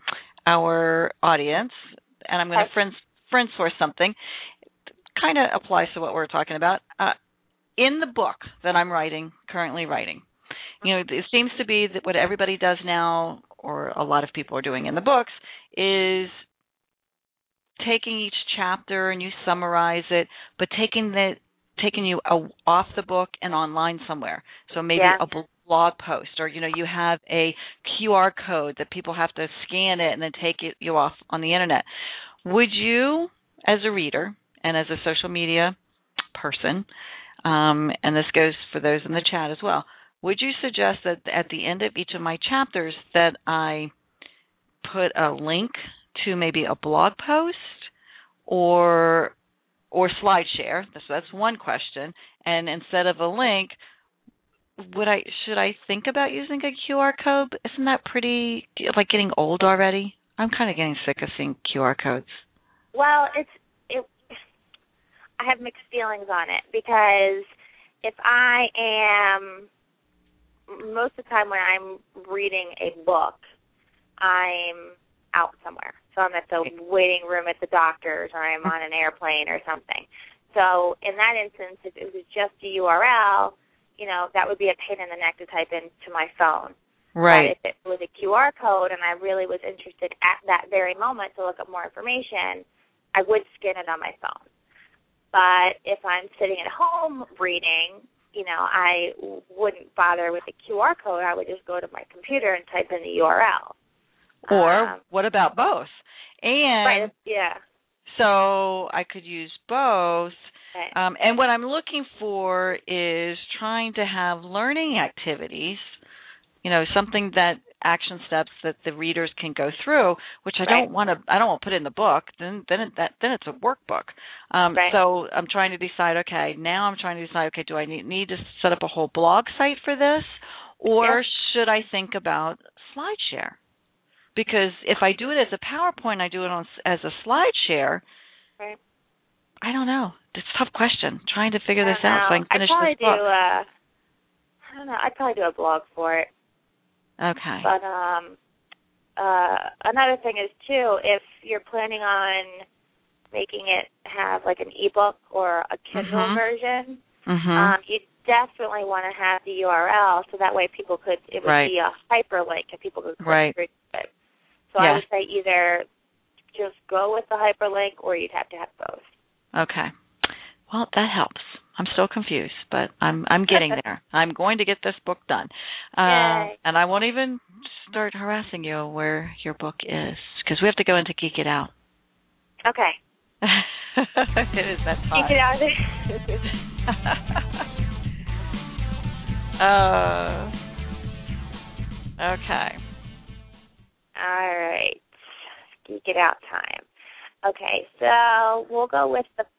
our audience, and I'm going to friend source something. It kind of applies to what we're talking about. In the book that I'm currently writing, it seems to be that what everybody does now, or a lot of people are doing in the books, is taking each chapter and you summarize it, but taking you off the book and online somewhere. So maybe a blog post, or you have a QR code that people have to scan it and then take you off on the internet. Would you, as a reader and as a social media person, and this goes for those in the chat as well, would you suggest that at the end of each of my chapters that I put a link to maybe a blog post or SlideShare? So that's one question. And instead of a link, should I think about using a QR code? Isn't that pretty getting old already? I'm kind of getting sick of seeing QR codes. Well, I have mixed feelings on it, because if I am, most of the time when I'm reading a book, I'm out somewhere. So I'm at the waiting room at the doctor's, or I'm on an airplane or something. So in that instance, if it was just a URL, that would be a pain in the neck to type into my phone. Right. But if it was a QR code and I really was interested at that very moment to look up more information, I would scan it on my phone. But if I'm sitting at home reading, I wouldn't bother with the QR code. I would just go to my computer and type in the URL. Or what about both? And right, yeah. So I could use both. Right. And what I'm looking for is trying to have learning activities, something that action steps that the readers can go through, which I don't want to put in the book. Then it's a workbook. So I'm trying to decide. Okay, do I need to set up a whole blog site for this, or should I think about SlideShare? Because if I do it as a PowerPoint, I do it as a SlideShare. Right. I don't know. It's a tough question. Trying to figure this out so I can finish this book. I don't know. I'd probably do a blog for it. Okay. But another thing is, too, if you're planning on making it have like an ebook or a Kindle version, you definitely want to have the URL so that way it would be a hyperlink and people could click through it. So I would say either just go with the hyperlink or you'd have to have both. Okay. Well, that helps. I'm still confused, but I'm getting there. I'm going to get this book done. And I won't even start harassing you where your book is, because we have to go into Geek It Out. Okay. It is that time. Geek It Out. Okay. All right. Geek It Out time. Okay, so we'll go with the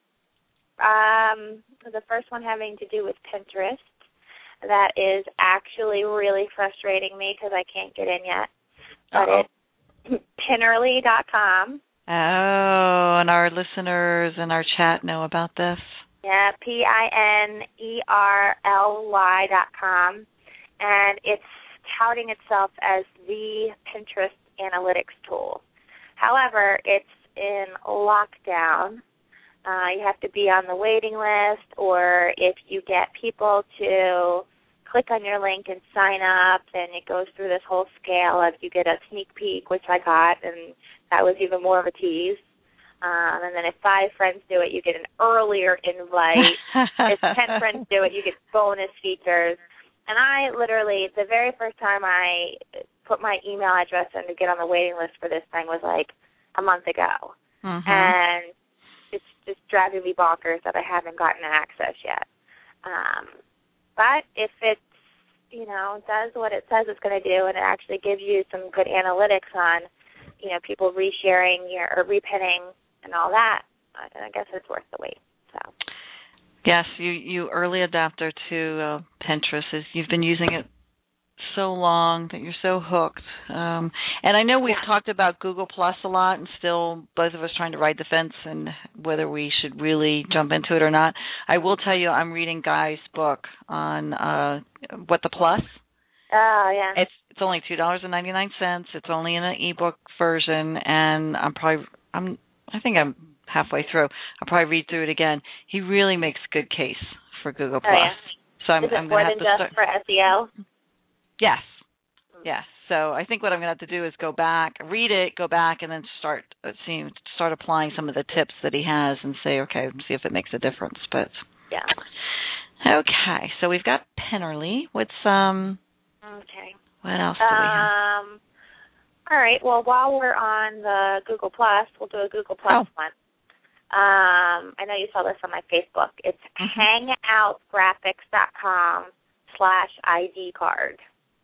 first one having to do with Pinterest. That is actually really frustrating me because I can't get in yet. But it's Pinnerly.com. Oh, and our listeners in our chat know about this. Yeah, Pinerly.com. And it's touting itself as the Pinterest analytics tool. However, it's in lockdown. You have to be on the waiting list, or if you get people to click on your link and sign up, then it goes through this whole scale of you get a sneak peek, which I got, and that was even more of a tease. And then if 5 friends do it, you get an earlier invite. If 10 friends do it, you get bonus features. And I literally, the very first time I put my email address in to get on the waiting list for this thing was like a month ago. And it's just driving me bonkers that I haven't gotten access yet. But if it's, does what it says it's going to do, and it actually gives you some good analytics on, people resharing or repinning and all that, I guess it's worth the wait. So. Yes, you early adapter to Pinterest. You've been using it so long that you're so hooked. And I know we've talked about Google Plus a lot, and still both of us trying to ride the fence and whether we should really jump into it or not. I will tell you, I'm reading Guy's book on What the Plus. Oh, yeah. It's only $2.99. It's only in an ebook version, and I think I'm halfway through. I'll probably read through it again. He really makes a good case for Google Plus. Yeah. So I'm Is it going more to have than to just for SEO? Yes. Yes. So I think what I'm going to have to do is go back, read it, go back, and then start applying some of the tips that he has and say, okay, see if it makes a difference. But yeah. Okay. So we've got Pinnerly. What's Okay. What else do we have? All right. Well, while we're on the Google Plus, we'll do a Google Plus one. I know you saw this on my Facebook. It's hangoutgraphics.com/ID card.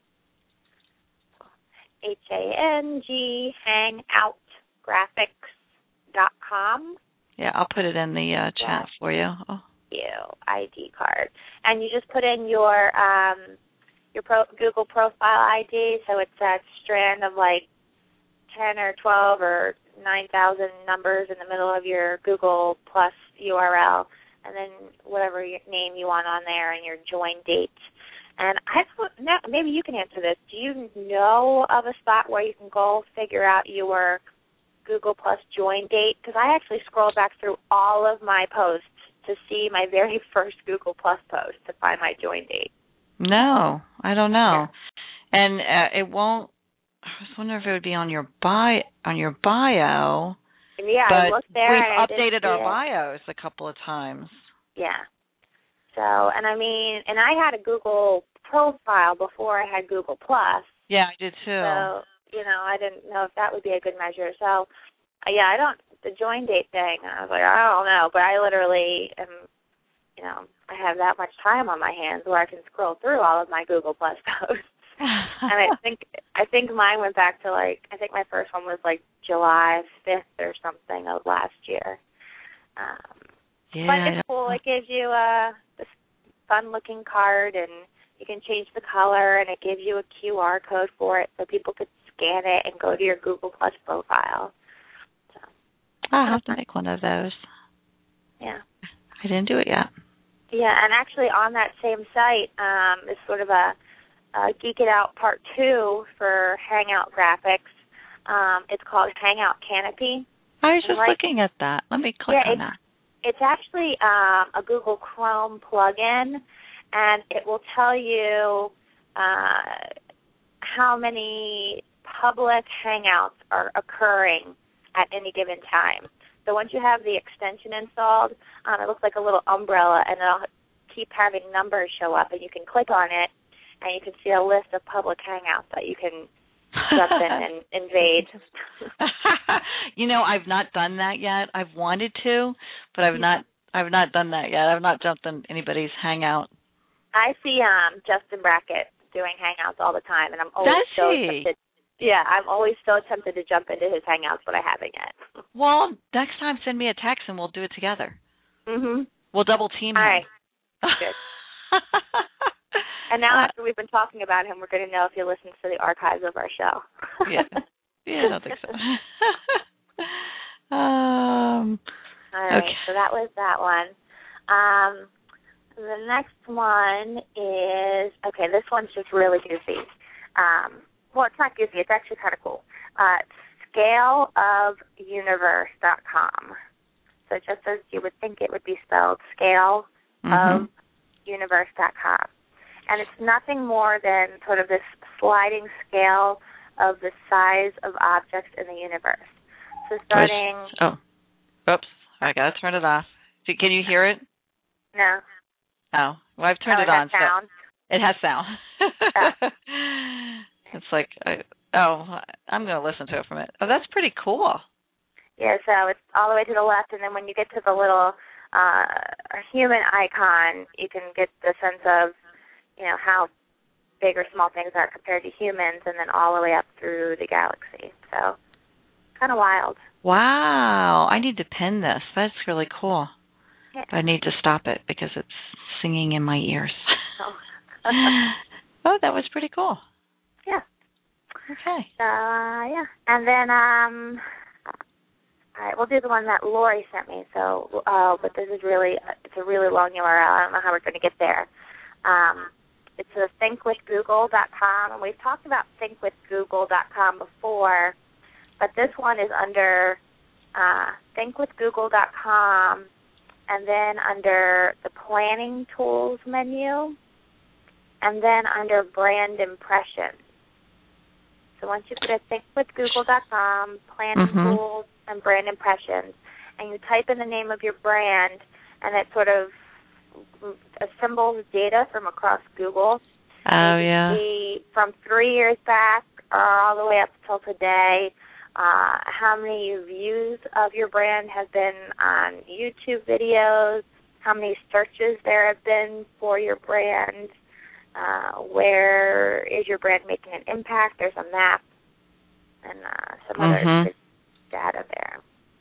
hangoutgraphics.com. Yeah, I'll put it in the chat for you. Oh. ID card. And you just put in your Google profile ID, so it's that strand of like 10 or 12 or 9,000 numbers in the middle of your Google Plus URL, and then whatever name you want on there and your join date. And maybe you can answer this. Do you know of a spot where you can go figure out your Google Plus join date? Because I actually scrolled back through all of my posts to see my very first Google Plus post to find my join date. No, I don't know. Yeah. And it won't. I was wondering if it would be on your bio. Yeah, but I looked there. We've updated our bios a couple of times. Yeah. So, and I had a Google profile before I had Google Plus. Yeah, I did too. So, I didn't know if that would be a good measure. So, the join date thing, I was like, I don't know, but I literally am, I have that much time on my hands where I can scroll through all of my Google Plus posts. And I think mine went back to I think my first one was July 5th or something of last year. Yeah, but it's cool. It gives you this fun-looking card, and you can change the color, and it gives you a QR code for it so people could scan it and go to your Google Plus profile. So, I'll have to make one of those. Yeah. I didn't do it yet. Yeah, and actually on that same site is sort of a Geek It Out Part 2 for Hangout graphics. It's called Hangout Canopy. I was just looking at that. Let me click on that. It's actually a Google Chrome plugin, and it will tell you how many public Hangouts are occurring at any given time. So once you have the extension installed, it looks like a little umbrella, and it'll keep having numbers show up, and you can click on it, and you can see a list of public Hangouts that you can jump in and invade. I've not done that yet. I've wanted to, but I've not done that yet. I've not jumped in anybody's Hangout. I see Justin Brackett doing Hangouts all the time, and I'm always so tempted. Yeah, I'm always so tempted to jump into his Hangouts, but I haven't yet. Well, next time send me a text and we'll do it together. Mhm. We'll double team him. All right. Good. And now after we've been talking about him, we're going to know if he listens to the archives of our show. Yeah, I don't think so. All right, okay. So that was that one. The next one is, this one's just really goofy. Well, it's not goofy. It's actually kind of cool. Scaleofuniverse.com. So just as you would think it would be spelled, scaleofuniverse.com. And it's nothing more than sort of this sliding scale of the size of objects in the universe. So starting... Oops. I got to turn it off. Can you hear it? No. Oh. Well, I've turned it on. Sound? So it has sound. Oh. It's like, I'm going to listen to it from it. Oh, that's pretty cool. Yeah, so it's all the way to the left, and then when you get to the little human icon, you can get the sense of, how big or small things are compared to humans, and then all the way up through the galaxy. So, kind of wild. Wow. I need to pin this. That's really cool. Yeah. I need to stop it because it's singing in my ears. Oh. Oh, that was pretty cool. Yeah. Okay. Yeah. And then, all right, we'll do the one that Lori sent me. So, but this is it's a really long URL. I don't know how we're going to get there. It's thinkwithgoogle.com, and we've talked about thinkwithgoogle.com before, but this one is under thinkwithgoogle.com, and then under the planning tools menu, and then under brand impressions. So once you go to thinkwithgoogle.com, planning tools, and brand impressions, and you type in the name of your brand, and it sort of assembles data from across Google. Oh, yeah. From 3 years back all the way up till today, how many views of your brand have been on YouTube videos, how many searches there have been for your brand, where is your brand making an impact. There's a map and some other data there.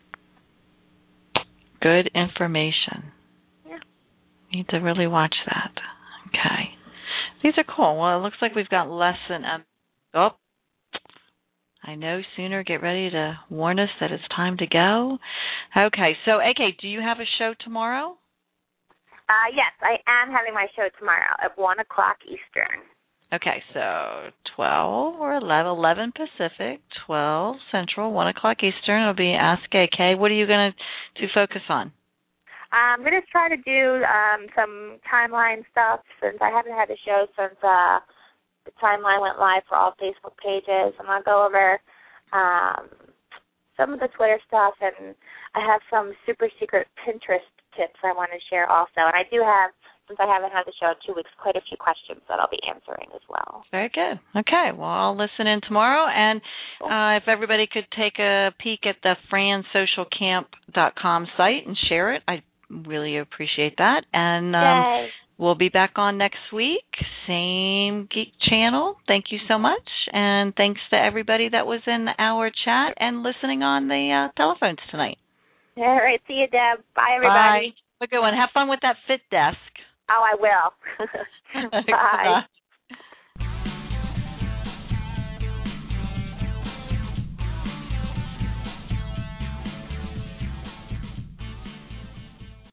Good information. Yeah. Need to really watch that. Okay. These are cool. Well, it looks like we've got less than I know sooner. Get ready to warn us that it's time to go. Okay. So, AK, do you have a show tomorrow? Yes, I am having my show tomorrow at 1 o'clock Eastern. Okay, so 12 or 11 Pacific, 12 Central, 1 o'clock Eastern. It'll be Ask AK. What are you going to focus on? I'm going to try to do some timeline stuff since I haven't had a show since the timeline went live for all Facebook pages. I'm going to go over some of the Twitter stuff, and I have some super secret Pinterest tips I want to share also. And I do have, since I haven't had the show in 2 weeks, quite a few questions that I'll be answering as well. Very good. Okay. Well, I'll listen in tomorrow. And if everybody could take a peek at the fransocialcamp.com site and share it, I'd really appreciate that. And We'll be back on next week, same Geek channel. Thank you so much. And thanks to everybody that was in our chat and listening on the telephones tonight. All right. See you, Deb. Bye, everybody. Bye. Have a good one. Have fun with that fit desk. Oh, I will. Bye. Bye.